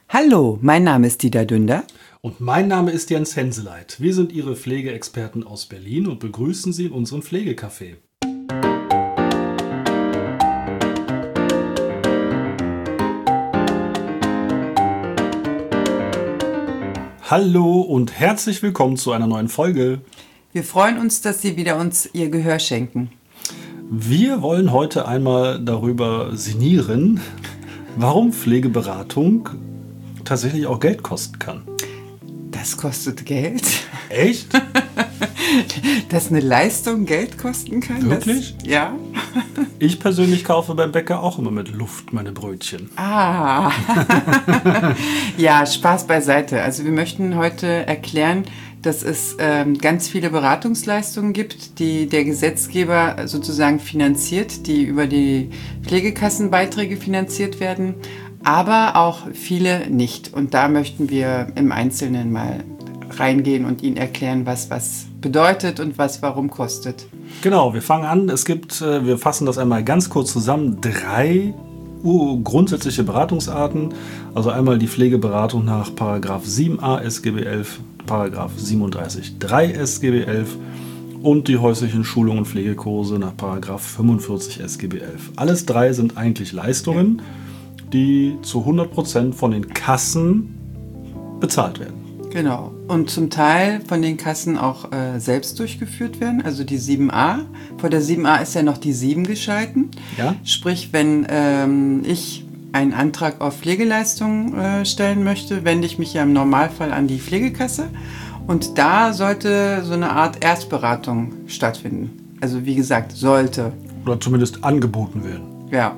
Hallo, mein Name ist Dieter Dünder. Und mein Name ist Jens Henseleit. Wir sind Ihre Pflegeexperten aus Berlin und begrüßen Sie in unserem Pflegecafé. Hallo und herzlich willkommen zu einer neuen Folge. Wir freuen uns, dass Sie wieder uns Ihr Gehör schenken. Wir wollen heute einmal darüber sinnieren, warum Pflegeberatung tatsächlich auch Geld kosten kann. Das kostet Geld? Echt? Dass eine Leistung Geld kosten kann? Wirklich? Ja. Ich persönlich kaufe beim Bäcker auch immer mit Luft meine Brötchen. Ah. Ja, Spaß beiseite. Also wir möchten heute erklären, dass es ganz viele Beratungsleistungen gibt, die der Gesetzgeber sozusagen finanziert, die über die Pflegekassenbeiträge finanziert werden, aber auch viele nicht. Und da möchten wir im Einzelnen mal reingehen und Ihnen erklären, was bedeutet und was warum kostet. Genau, wir fangen an. Wir fassen das einmal ganz kurz zusammen. 3 grundsätzliche Beratungsarten. Also einmal die Pflegeberatung nach § 7a SGB 11, § 37.3 SGB 11 und die häuslichen Schulungen und Pflegekurse nach § 45 SGB 11. Alles 3 sind eigentlich Leistungen, die zu 100% von den Kassen bezahlt werden. Genau. Und zum Teil von den Kassen auch selbst durchgeführt werden, also die 7a. Vor der 7a ist ja noch die 7 geschalten. Ja? Sprich, wenn ich einen Antrag auf Pflegeleistungen stellen möchte, wende ich mich ja im Normalfall an die Pflegekasse. Und da sollte so eine Art Erstberatung stattfinden. Also wie gesagt, sollte. Oder zumindest angeboten werden. Ja.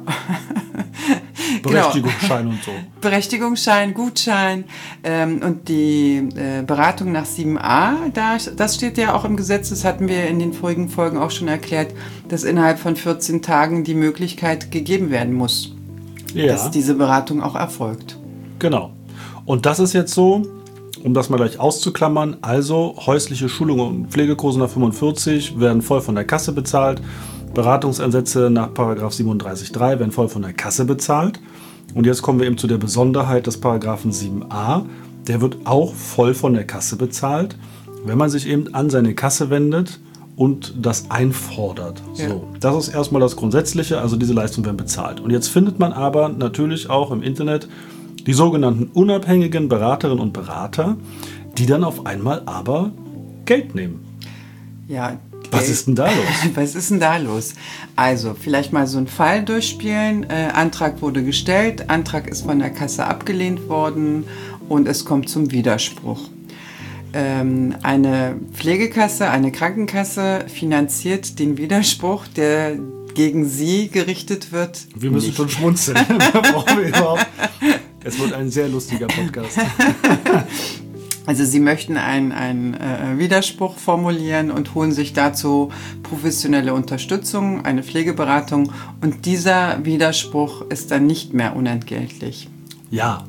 Berechtigungsschein und so. Berechtigungsschein, Gutschein und die Beratung nach 7a, das steht ja auch im Gesetz, das hatten wir in den vorigen Folgen auch schon erklärt, dass innerhalb von 14 Tagen die Möglichkeit gegeben werden muss, dass diese Beratung auch erfolgt. Genau. Und das ist jetzt so, um das mal gleich auszuklammern, also häusliche Schulungen und Pflegekurse nach 45 werden voll von der Kasse bezahlt. Beratungsansätze nach § 37.3 werden voll von der Kasse bezahlt. Und jetzt kommen wir eben zu der Besonderheit des Paragraphen 7a. Der wird auch voll von der Kasse bezahlt, wenn man sich eben an seine Kasse wendet und das einfordert. Ja. So, das ist erstmal das Grundsätzliche, also diese Leistungen werden bezahlt. Und jetzt findet man aber natürlich auch im Internet die sogenannten unabhängigen Beraterinnen und Berater, die dann auf einmal aber Geld nehmen. Ja. Was ist denn da los? Was ist denn da los? Also, vielleicht mal so einen Fall durchspielen. Antrag wurde gestellt, Antrag ist von der Kasse abgelehnt worden und es kommt zum Widerspruch. Eine Pflegekasse, eine Krankenkasse finanziert den Widerspruch, der gegen Sie gerichtet wird. Wir müssen schon schmunzeln. Brauchen wir überhaupt. Es wird ein sehr lustiger Podcast. Also Sie möchten einen Widerspruch formulieren und holen sich dazu professionelle Unterstützung, eine Pflegeberatung und dieser Widerspruch ist dann nicht mehr unentgeltlich. Ja,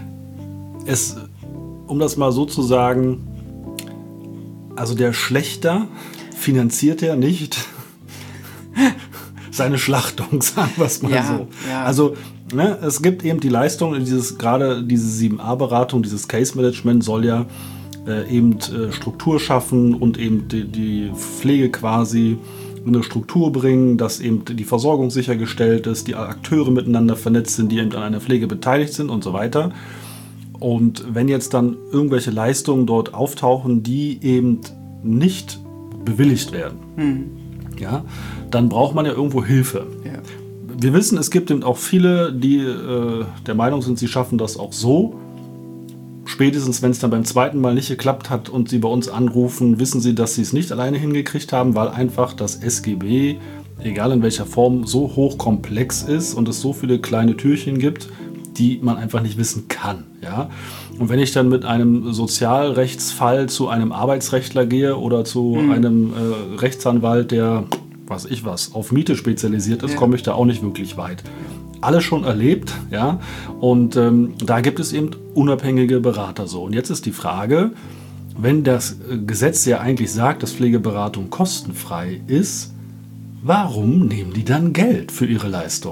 um das mal so zu sagen, also der Schlächter finanziert ja nicht seine Schlachtung, sagen wir es mal so. Ja. Also es gibt eben die Leistung, gerade diese 7a-Beratung, dieses Case-Management soll ja eben Struktur schaffen und eben die Pflege quasi in eine Struktur bringen, dass eben die Versorgung sichergestellt ist, die Akteure miteinander vernetzt sind, die eben an einer Pflege beteiligt sind und so weiter. Und wenn jetzt dann irgendwelche Leistungen dort auftauchen, die eben nicht bewilligt werden, ja, dann braucht man ja irgendwo Hilfe. Ja. Wir wissen, es gibt eben auch viele, die der Meinung sind, sie schaffen das auch so. Spätestens, wenn es dann beim zweiten Mal nicht geklappt hat und sie bei uns anrufen, wissen sie, dass sie es nicht alleine hingekriegt haben, weil einfach das SGB, egal in welcher Form, so hochkomplex ist und es so viele kleine Türchen gibt, die man einfach nicht wissen kann. Ja? Und wenn ich dann mit einem Sozialrechtsfall zu einem Arbeitsrechtler gehe oder zu einem Rechtsanwalt, der auf Miete spezialisiert ist, komme ich da auch nicht wirklich weit. Alles schon erlebt, ja, und da gibt es eben unabhängige Berater so. Und jetzt ist die Frage, wenn das Gesetz ja eigentlich sagt, dass Pflegeberatung kostenfrei ist, warum nehmen die dann Geld für ihre Leistung?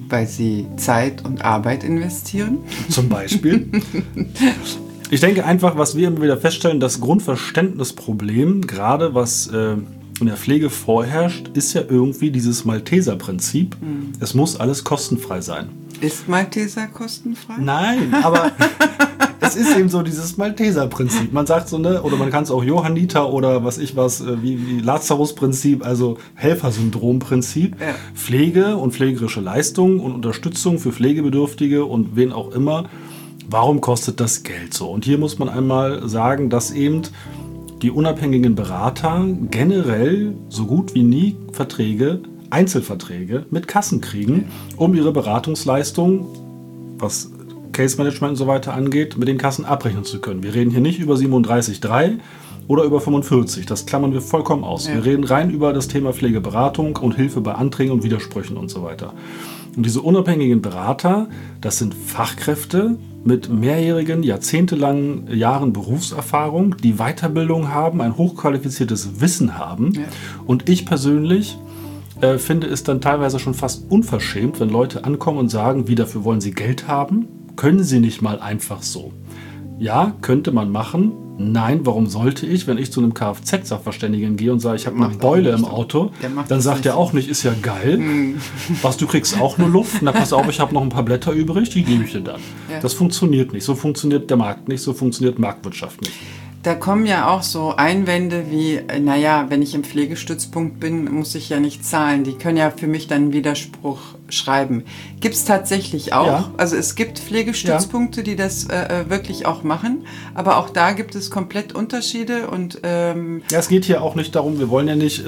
Weil sie Zeit und Arbeit investieren. Zum Beispiel. Ich denke einfach, was wir immer wieder feststellen, das Grundverständnisproblem, gerade was in der Pflege vorherrscht, ist ja irgendwie dieses Malteser-Prinzip. Es muss alles kostenfrei sein. Ist Malteser kostenfrei? Nein, aber es ist eben so dieses Malteser-Prinzip. Man sagt so, ne, oder man kann es auch Johanniter oder wie Lazarus-Prinzip, also Helfersyndrom-Prinzip. Ja. Pflege und pflegerische Leistung und Unterstützung für Pflegebedürftige und wen auch immer. Warum kostet das Geld so? Und hier muss man einmal sagen, dass eben die unabhängigen Berater generell so gut wie nie Einzelverträge mit Kassen kriegen, um ihre Beratungsleistung, was Case Management und so weiter angeht, mit den Kassen abrechnen zu können. Wir reden hier nicht über 37,3 oder über 45, das klammern wir vollkommen aus. Ja. Wir reden rein über das Thema Pflegeberatung und Hilfe bei Anträgen und Widersprüchen und so weiter. Und diese unabhängigen Berater, das sind Fachkräfte mit mehrjährigen, jahrzehntelangen Jahren Berufserfahrung, die Weiterbildung haben, ein hochqualifiziertes Wissen haben. Ja. Und ich persönlich finde es dann teilweise schon fast unverschämt, wenn Leute ankommen und sagen, wie dafür wollen sie Geld haben? Können sie nicht mal einfach so? Ja, könnte man machen. Nein, warum sollte ich, wenn ich zu einem Kfz-Sachverständigen gehe und sage, ich habe eine Beule im Auto, dann sagt er auch nicht, ist ja geil. Was, du kriegst auch nur Luft? Na, pass auf, ich habe noch ein paar Blätter übrig, die gebe ich dir dann. Ja. Das funktioniert nicht. So funktioniert der Markt nicht, so funktioniert Marktwirtschaft nicht. Da kommen ja auch so Einwände wie, naja, wenn ich im Pflegestützpunkt bin, muss ich ja nicht zahlen. Die können ja für mich dann einen Widerspruch schreiben. Gibt es tatsächlich auch. Ja. Also es gibt Pflegestützpunkte, die das wirklich auch machen. Aber auch da gibt es komplett Unterschiede. Und, ja, es geht hier auch nicht darum, wir wollen ja nicht,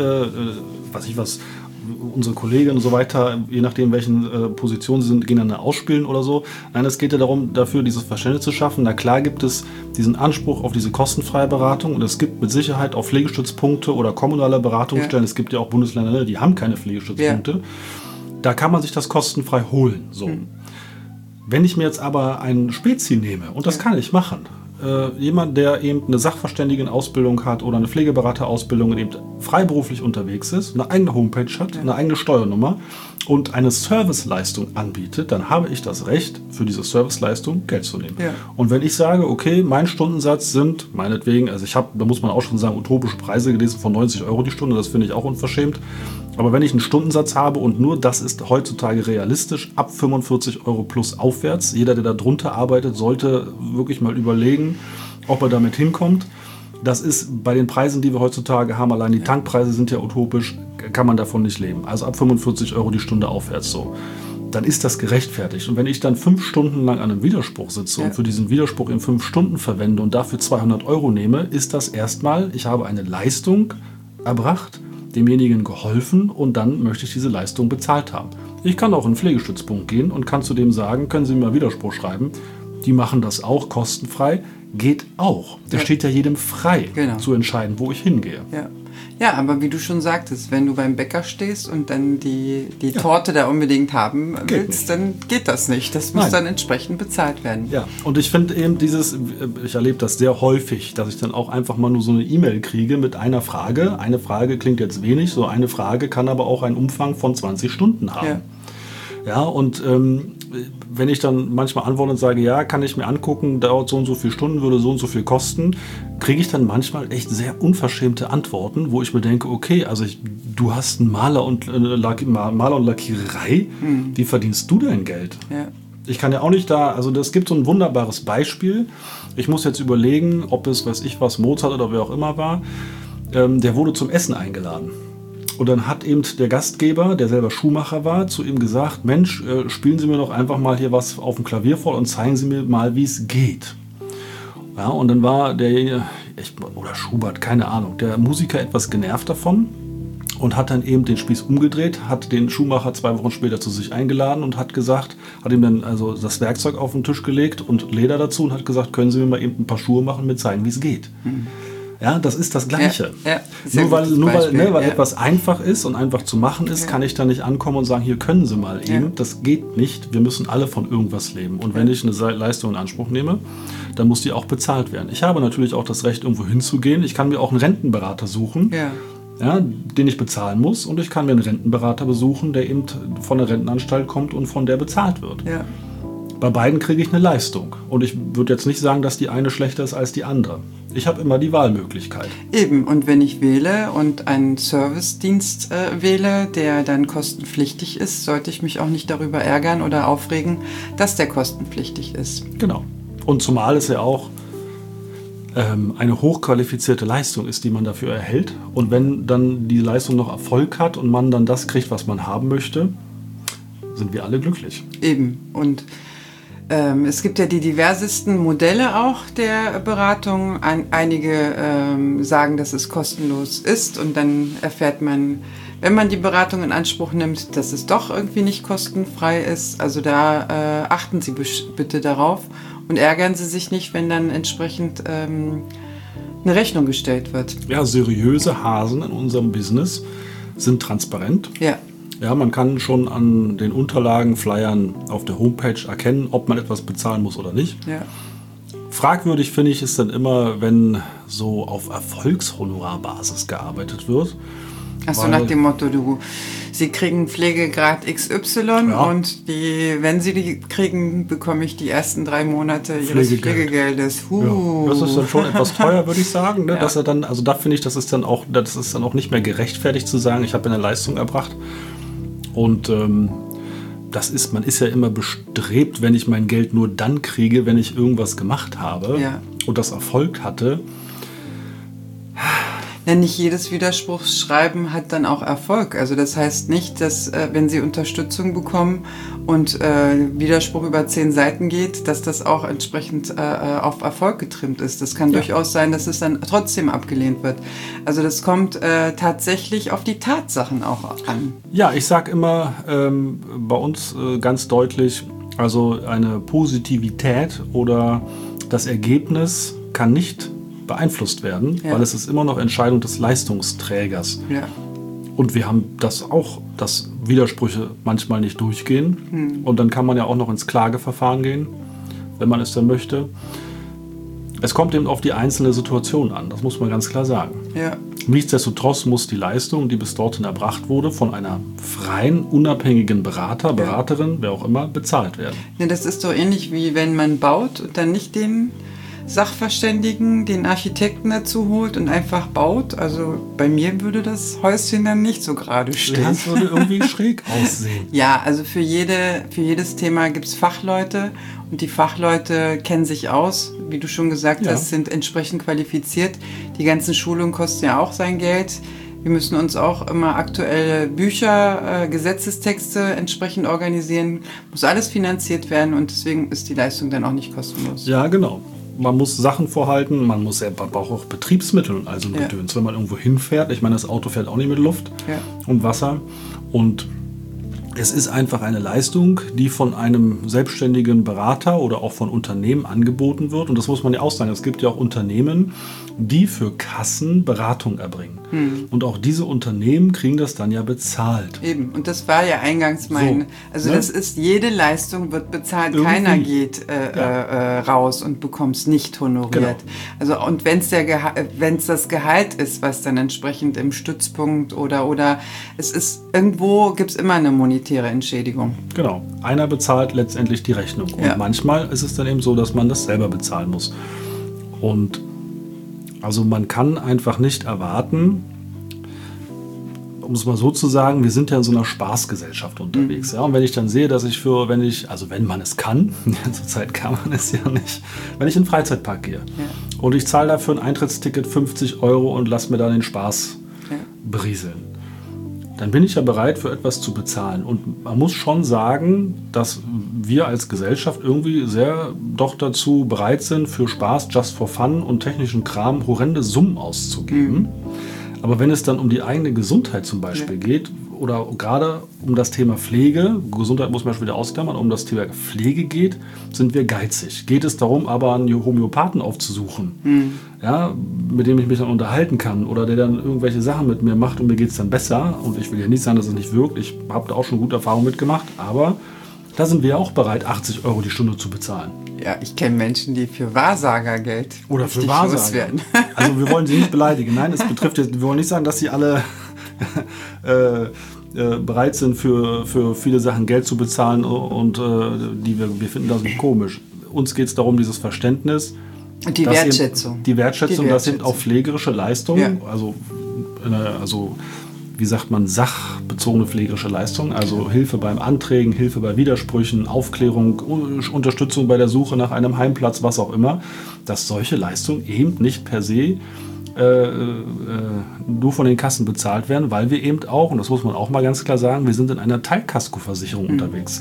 unsere Kollegen und so weiter, je nachdem welchen Positionen sie sind, gegeneinander ausspielen oder so. Nein, es geht ja darum, dafür dieses Verständnis zu schaffen. Na klar gibt es diesen Anspruch auf diese kostenfreie Beratung und es gibt mit Sicherheit auch Pflegestützpunkte oder kommunale Beratungsstellen. Ja. Es gibt ja auch Bundesländer, die haben keine Pflegestützpunkte. Ja. Da kann man sich das kostenfrei holen. So. Wenn ich mir jetzt aber einen Spezi nehme, und das kann ich machen, jemand, der eben eine Sachverständigenausbildung hat oder eine Pflegeberaterausbildung und eben freiberuflich unterwegs ist, eine eigene Homepage hat, eine eigene Steuernummer und eine Serviceleistung anbietet, dann habe ich das Recht, für diese Serviceleistung Geld zu nehmen. Ja. Und wenn ich sage, okay, mein Stundensatz sind, meinetwegen, also da muss man auch schon sagen, utopische Preise gelesen von 90 € die Stunde, das finde ich auch unverschämt. Aber wenn ich einen Stundensatz habe und nur das ist heutzutage realistisch, ab 45 € plus aufwärts, jeder, der da drunter arbeitet, sollte wirklich mal überlegen, ob er damit hinkommt. Das ist bei den Preisen, die wir heutzutage haben, allein die Tankpreise sind ja utopisch, kann man davon nicht leben. Also ab 45 € die Stunde aufwärts so. Dann ist das gerechtfertigt. Und wenn ich dann 5 Stunden lang an einem Widerspruch sitze und für diesen Widerspruch in 5 Stunden verwende und dafür 200 € nehme, ist das erstmal, ich habe eine Leistung erbracht, demjenigen geholfen und dann möchte ich diese Leistung bezahlt haben. Ich kann auch in einen Pflegestützpunkt gehen und kann zu dem sagen, können Sie mir mal Widerspruch schreiben. Die machen das auch kostenfrei. Geht auch. Das steht ja jedem frei, zu entscheiden, wo ich hingehe. Ja, aber wie du schon sagtest, wenn du beim Bäcker stehst und dann die Torte da unbedingt haben willst, dann geht das nicht. Das muss dann entsprechend bezahlt werden. Ja, und ich finde eben ich erlebe das sehr häufig, dass ich dann auch einfach mal nur so eine E-Mail kriege mit einer Frage. Eine Frage klingt jetzt wenig, so eine Frage kann aber auch einen Umfang von 20 Stunden haben. Ja, und wenn ich dann manchmal antworte und sage, ja, kann ich mir angucken, dauert so und so viele Stunden, würde so und so viel kosten, kriege ich dann manchmal echt sehr unverschämte Antworten, wo ich mir denke, okay, also du hast einen Maler und Lackiererei, wie verdienst du dein Geld? Ja. Ich kann ja auch nicht also das gibt so ein wunderbares Beispiel. Ich muss jetzt überlegen, ob es, Mozart oder wer auch immer war, der wurde zum Essen eingeladen. Und dann hat eben der Gastgeber, der selber Schuhmacher war, zu ihm gesagt, Mensch, spielen Sie mir doch einfach mal hier was auf dem Klavier vor und zeigen Sie mir mal, wie es geht. Ja, und dann war oder Schubert, keine Ahnung, der Musiker etwas genervt davon und hat dann eben den Spieß umgedreht, hat den Schuhmacher 2 Wochen später zu sich eingeladen und hat ihm dann also das Werkzeug auf den Tisch gelegt und Leder dazu und hat gesagt, können Sie mir mal eben ein paar Schuhe machen, mir zeigen, wie es geht. Ja, das ist das Gleiche. Nur weil etwas einfach ist und einfach zu machen ist, kann ich da nicht ankommen und sagen, hier können Sie mal eben. Das geht nicht. Wir müssen alle von irgendwas leben. Und wenn ich eine Leistung in Anspruch nehme, dann muss die auch bezahlt werden. Ich habe natürlich auch das Recht, irgendwo hinzugehen. Ich kann mir auch einen Rentenberater suchen. ja, den ich bezahlen muss. Und ich kann mir einen Rentenberater besuchen, der eben von der Rentenanstalt kommt und von der bezahlt wird. Ja. Bei beiden kriege ich eine Leistung. Und ich würde jetzt nicht sagen, dass die eine schlechter ist als die andere. Ich habe immer die Wahlmöglichkeit. Eben, und wenn ich wähle und einen Servicedienst wähle, der dann kostenpflichtig ist, sollte ich mich auch nicht darüber ärgern oder aufregen, dass der kostenpflichtig ist. Genau. Und zumal es ja auch eine hochqualifizierte Leistung ist, die man dafür erhält. Und wenn dann die Leistung noch Erfolg hat und man dann das kriegt, was man haben möchte, sind wir alle glücklich. Eben. Und es gibt ja die diversesten Modelle auch der Beratung. Einige sagen, dass es kostenlos ist und dann erfährt man, wenn man die Beratung in Anspruch nimmt, dass es doch irgendwie nicht kostenfrei ist. Also da achten Sie bitte darauf und ärgern Sie sich nicht, wenn dann entsprechend eine Rechnung gestellt wird. Ja, seriöse Hasen in unserem Business sind transparent. Ja. Ja, man kann schon an den Unterlagen, Flyern auf der Homepage erkennen, ob man etwas bezahlen muss oder nicht. Ja. Fragwürdig finde ich es dann immer, wenn so auf Erfolgshonorarbasis gearbeitet wird. Achso, nach dem Motto, Sie kriegen Pflegegrad XY und wenn Sie die kriegen, bekomme ich die ersten 3 Monate Ihres Pflegegeldes. Ja, das ist dann schon etwas teuer, würde ich sagen. Ne? Ja. Dass er dann, also da finde ich, das ist dann auch nicht mehr gerechtfertigt zu sagen, ich habe eine Leistung erbracht. Und man ist ja immer bestrebt, wenn ich mein Geld nur dann kriege, wenn ich irgendwas gemacht habe und das Erfolg hatte. Ja, nicht jedes Widerspruchsschreiben hat dann auch Erfolg. Also das heißt nicht, dass wenn Sie Unterstützung bekommen und Widerspruch über 10 Seiten geht, dass das auch entsprechend auf Erfolg getrimmt ist. Das kann durchaus sein, dass es dann trotzdem abgelehnt wird. Also das kommt tatsächlich auf die Tatsachen auch an. Ja, ich sage immer bei uns ganz deutlich, also eine Positivität oder das Ergebnis kann nicht beeinflusst werden, weil es ist immer noch Entscheidung des Leistungsträgers. Ja. Und wir haben das auch, dass Widersprüche manchmal nicht durchgehen. Und dann kann man ja auch noch ins Klageverfahren gehen, wenn man es dann möchte. Es kommt eben auf die einzelne Situation an, das muss man ganz klar sagen. Ja. Nichtsdestotrotz muss die Leistung, die bis dorthin erbracht wurde, von einer freien, unabhängigen Berater, Beraterin, wer auch immer, bezahlt werden. Ja, das ist so ähnlich wie wenn man baut und dann nicht den Sachverständigen, den Architekten dazu holt und einfach baut. Also bei mir würde das Häuschen dann nicht so gerade stehen. Das würde irgendwie schräg aussehen. Ja, also für jedes Thema gibt es Fachleute und die Fachleute kennen sich aus. Wie du schon gesagt hast, sind entsprechend qualifiziert. Die ganzen Schulungen kosten ja auch sein Geld. Wir müssen uns auch immer aktuelle Bücher, Gesetzestexte entsprechend organisieren. Muss alles finanziert werden und deswegen ist die Leistung dann auch nicht kostenlos. Ja, genau. Man muss Sachen vorhalten, man braucht auch Betriebsmittel und all so ein Gedöns. Wenn man irgendwo hinfährt, ich meine, das Auto fährt auch nicht mit Luft und Wasser. Und es ist einfach eine Leistung, die von einem selbstständigen Berater oder auch von Unternehmen angeboten wird. Und das muss man ja auch sagen. Es gibt ja auch Unternehmen, die für Kassen Beratung erbringen. Und auch diese Unternehmen kriegen das dann ja bezahlt. Eben, und das war ja eingangs das ist, jede Leistung wird bezahlt, irgendwie. Keiner geht raus und bekommt es nicht honoriert. Genau. Also, und wenn es das Gehalt ist, was dann entsprechend im Stützpunkt oder es ist, irgendwo gibt es immer eine monetäre Entschädigung. Genau, einer bezahlt letztendlich die Rechnung. Und manchmal ist es dann eben so, dass man das selber bezahlen muss. Und also man kann einfach nicht erwarten, um es mal so zu sagen, wir sind ja in so einer Spaßgesellschaft unterwegs. Ja? Und wenn ich dann sehe, dass wenn man es kann, zurzeit kann man es ja nicht, wenn ich in den Freizeitpark gehe und ich zahle dafür ein Eintrittsticket 50 € und lasse mir da den Spaß berieseln, dann bin ich ja bereit, für etwas zu bezahlen. Und man muss schon sagen, dass wir als Gesellschaft irgendwie sehr doch dazu bereit sind, für Spaß, just for fun und technischen Kram horrende Summen auszugeben. Aber wenn es dann um die eigene Gesundheit zum Beispiel geht, oder gerade um das Thema Pflege, Gesundheit muss man schon wieder ausklammern, um das Thema Pflege geht, sind wir geizig. Geht es darum, aber einen Homöopathen aufzusuchen, mit dem ich mich dann unterhalten kann oder der dann irgendwelche Sachen mit mir macht und mir geht es dann besser. Und ich will ja nicht sagen, dass es nicht wirkt. Ich habe da auch schon gute Erfahrungen mitgemacht, aber Da sind wir auch bereit, 80 € die Stunde zu bezahlen. Ja, ich kenne Menschen, die für Wahrsagergeld oder für Wahrsager werden. Also wir wollen sie nicht beleidigen. Nein, es betrifft jetzt, wir wollen nicht sagen, dass sie alle bereit sind, für viele Sachen Geld zu bezahlen und wir finden das komisch. Uns geht es darum, dieses Verständnis. Und die Wertschätzung. Die Wertschätzung, das sind auch pflegerische Leistungen, also wie sagt man, sachbezogene pflegerische Leistungen, also Hilfe beim Anträgen, Hilfe bei Widersprüchen, Aufklärung, Unterstützung bei der Suche nach einem Heimplatz, was auch immer, dass solche Leistungen eben nicht per se nur von den Kassen bezahlt werden, weil wir eben auch, und das muss man auch mal ganz klar sagen, wir sind in einer Teilkaskoversicherung unterwegs.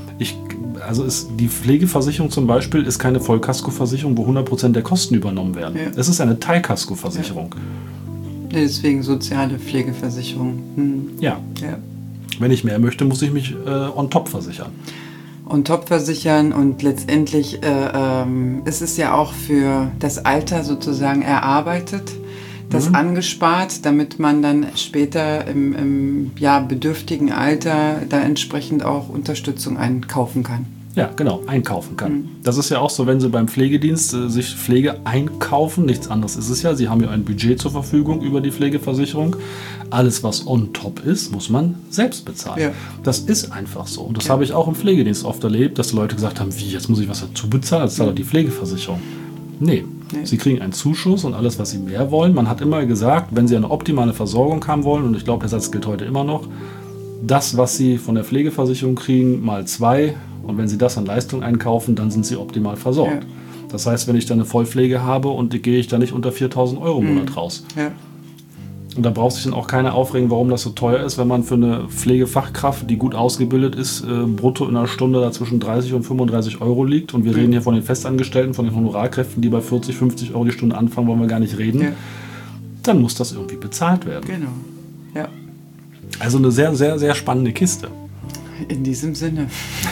Die Pflegeversicherung zum Beispiel ist keine Vollkaskoversicherung, wo 100% der Kosten übernommen werden. Ja. Es ist eine Teilkaskoversicherung. Ja. Deswegen soziale Pflegeversicherung. Ja. Wenn ich mehr möchte, muss ich mich on top versichern. On top versichern und letztendlich ist es ja auch für das Alter sozusagen erarbeitet, das angespart, damit man dann später im bedürftigen Alter da entsprechend auch Unterstützung einkaufen kann. Ja, genau, einkaufen kann. Das ist ja auch so, wenn Sie beim Pflegedienst sich Pflege einkaufen, nichts anderes ist es ja. Sie haben ja ein Budget zur Verfügung über die Pflegeversicherung. Alles, was on top ist, muss man selbst bezahlen. Ja. Das ist einfach so. Und das habe ich auch im Pflegedienst oft erlebt, dass die Leute gesagt haben, wie, jetzt muss ich was dazu bezahlen, das zahlt doch die Pflegeversicherung. Nee. Sie kriegen einen Zuschuss und alles, was Sie mehr wollen. Man hat immer gesagt, wenn Sie eine optimale Versorgung haben wollen, und ich glaube, der Satz gilt heute immer noch, das, was Sie von der Pflegeversicherung kriegen, mal 2. Und wenn Sie das an Leistung einkaufen, dann sind Sie optimal versorgt. Ja. Das heißt, wenn ich dann eine Vollpflege habe und die gehe ich dann nicht unter 4.000 € im Monat raus. Ja. Und da braucht sich dann auch keiner aufregen, warum das so teuer ist, wenn man für eine Pflegefachkraft, die gut ausgebildet ist, brutto in einer Stunde da zwischen 30 und 35 € liegt. Und wir reden hier von den Festangestellten, von den Honorarkräften, die bei 40, 50 € die Stunde anfangen, wollen wir gar nicht reden. Ja. Dann muss das irgendwie bezahlt werden. Genau. Ja. Also eine sehr, sehr, sehr spannende Kiste. In diesem Sinne.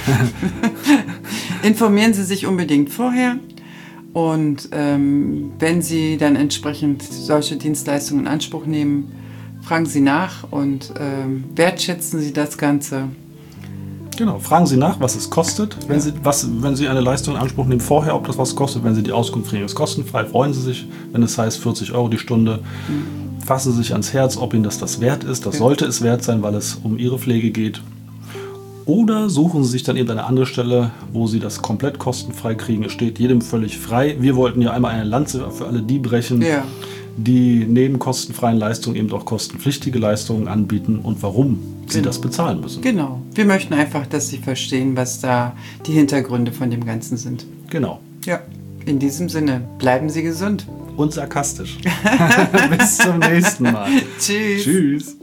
Informieren Sie sich unbedingt vorher und wenn Sie dann entsprechend solche Dienstleistungen in Anspruch nehmen, fragen Sie nach und wertschätzen Sie das Ganze. Genau, fragen Sie nach, was es kostet. Wenn Sie eine Leistung in Anspruch nehmen, vorher, ob das was kostet. Wenn Sie die Auskunft kriegen, ist kostenfrei. Freuen Sie sich, wenn es heißt 40 € die Stunde. Fassen Sie sich ans Herz, ob Ihnen das wert ist. Das sollte es wert sein, weil es um Ihre Pflege geht. Oder suchen Sie sich dann eben eine andere Stelle, wo Sie das komplett kostenfrei kriegen. Es steht jedem völlig frei. Wir wollten ja einmal eine Lanze für alle die brechen, die neben kostenfreien Leistungen eben auch kostenpflichtige Leistungen anbieten und warum sie das bezahlen müssen. Genau. Wir möchten einfach, dass Sie verstehen, was da die Hintergründe von dem Ganzen sind. Genau. Ja. In diesem Sinne, bleiben Sie gesund. Und sarkastisch. Bis zum nächsten Mal. Tschüss. Tschüss.